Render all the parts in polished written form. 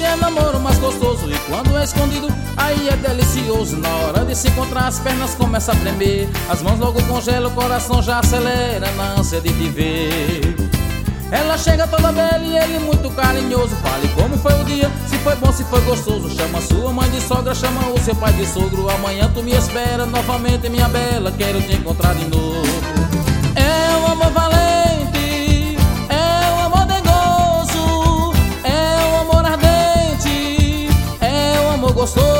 é namoro mais gostoso. E quando é escondido, aí é delicioso. Na hora de se encontrar, as pernas começam a tremer, as mãos logo congelam, o coração já acelera na ânsia de te ver. Ela chega toda bela e ele muito carinhoso. Fale como foi o dia, se foi bom, se foi gostoso. Chama sua mãe de sogra, chama o seu pai de sogro. Amanhã tu me espera novamente, minha bela, quero te encontrar de novo. É um amor valente, é um amor dengoso, é um amor ardente, é um amor gostoso.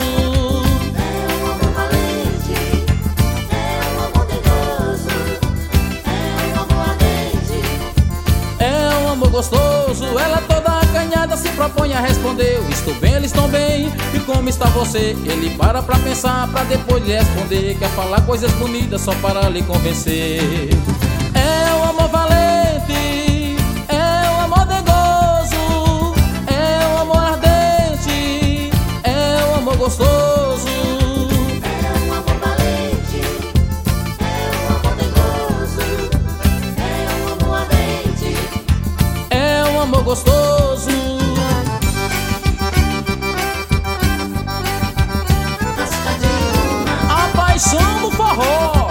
Gostoso, ela toda acanhada se propõe a responder: eu estou bem, eles estão bem, e como está você? Ele para pra pensar, pra depois lhe responder. Quer falar coisas bonitas só para lhe convencer. É um amor valente, é um amor dengoso, é um amor ardente, é um amor gostoso. Amor gostoso. A paixão do forró.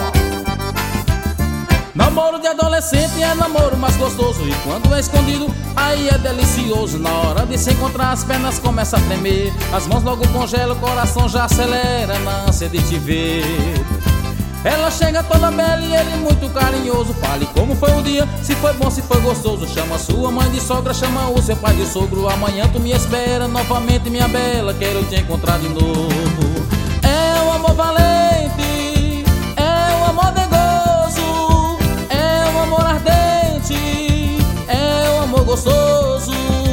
Namoro de adolescente é namoro mais gostoso. E quando é escondido, aí é delicioso. Na hora de se encontrar, as pernas começam a tremer, as mãos logo congelam, o coração já acelera na ânsia de te ver. Ela chega toda bela e ele muito carinhoso. Fale como foi o dia, se foi bom, se foi gostoso. Chama sua mãe de sogra, chama o seu pai de sogro. Amanhã tu me espera novamente, minha bela, quero te encontrar de novo. É um amor valente, é um amor dengoso, é um amor ardente, é um amor gostoso.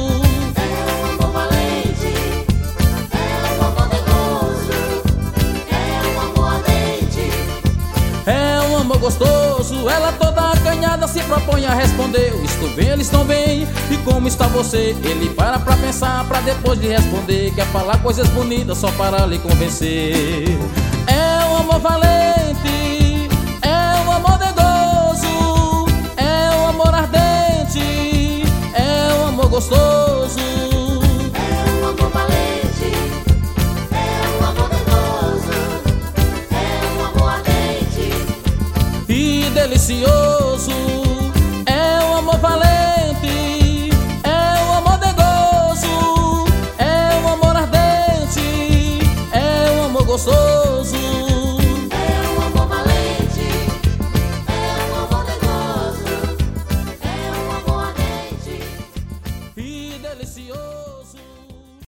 Gostoso, ela toda acanhada se propõe a responder: eu estou bem, eles estão bem, e como está você? Ele para pra pensar, pra depois lhe responder. Quer falar coisas bonitas só para lhe convencer. É um amor valente, é um amor dengoso, é um amor ardente, é um amor gostoso. Delicioso, é um amor valente, é um amor dengoso, é um amor ardente, é um amor gostoso. É um amor valente, é um amor dengoso, é um amor ardente e delicioso.